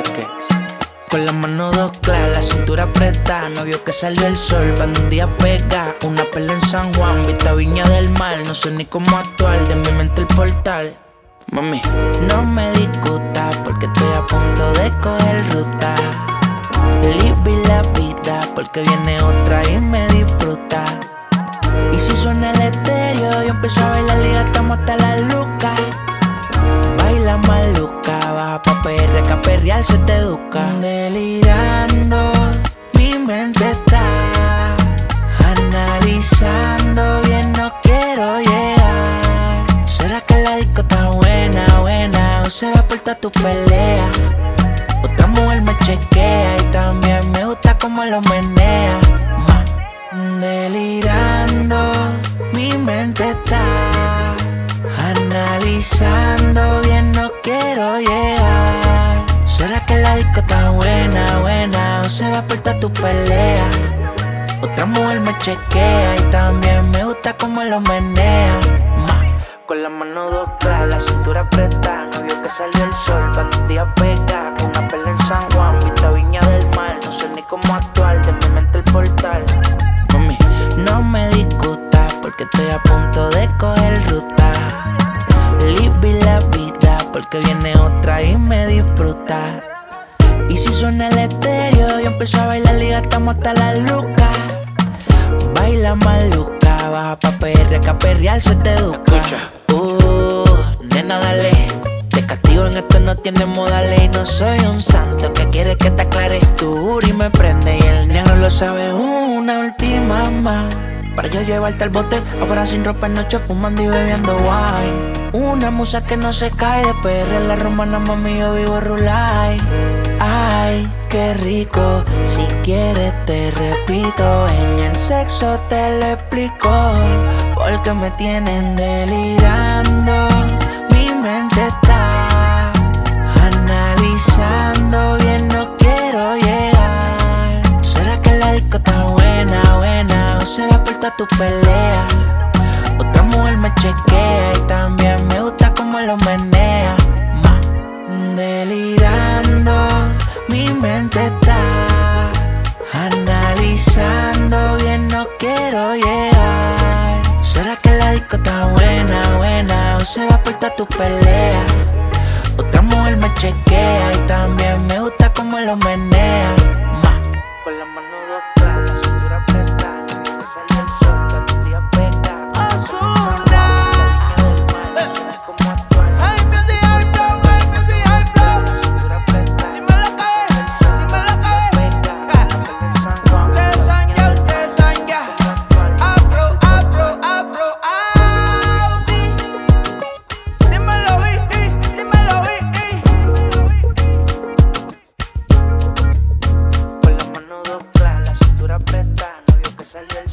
qué? Con la mano dos claras, la cintura apretada. No vio que salió el sol, pa' un día pega. Una perla en San Juan, vista Viña del Mar. No sé ni cómo actuar, de mi mente el portal. Mami, no me discutas, porque estoy a punto de coger ruta. Live la vida, porque viene otra y me disfruta. Y si suena el estéreo, yo empiezo a bailar y gastamos hasta la luca. Baila maluca, baja pa' PR, que a perrear se te educa. Delirando, mi mente está analizando bien, no quiero llegar. ¿Será que la disco está buena, buena? ¿O será por toda tu pelea? Otra mujer me chequea y también me gusta cómo lo menea. Delirando, mi mente está analizando bien, no quiero llegar. ¿Será que la disco está buena, buena? ¿O será por toda tu pelea? Otra mujer me chequea y también me gusta cómo lo menea. Con la mano dos claras, la cintura apretada. No vio que salió el sol, pa' tu día pega. Con una perla en San Juan, vista Viña del Mar. No sé ni cómo actuar, de mi mente el portal. Mami, no me discutas, porque estoy a punto de coger ruta. Live la vida, porque viene otra y me disfruta. Y si suena el estéreo, yo empiezo a bailar y gastamos hasta la luca. Baila maluca, baja pa' PR, que a perrear se te educa. Nena, dale. Te castigo en esto, no tiene modales. Y no soy un santo que quiere que te aclares. Tu booty me prende y el negro lo sabe. Una última más, para yo llevarte al bote, afuera sin ropa en noche, fumando y bebiendo wine. Una musa que no se cae, de PR la romana, mami, yo vivo rulay. Ay, qué rico, si quieres te repito. En el sexo te lo explico, porque me tienen delirando. Mi mente está analizando bien, no quiero llegar. ¿Será que la disco está buena, buena? ¿O será por toda tu pelea? Otra mujer me chequea y también me gusta cómo lo menea. Delirando, mi mente está analizando bien, no quiero llegar. ¿Será que la disco está buena, buena? ¿O será por toda tu pelea? Otra mujer me chequea y también me gusta cómo lo menea. Con la mano dos claras, la cintura apretada. No vio que salió el sol, pa' tu día pega. Con la mano dos claras, la cintura apretada. No vio que salió el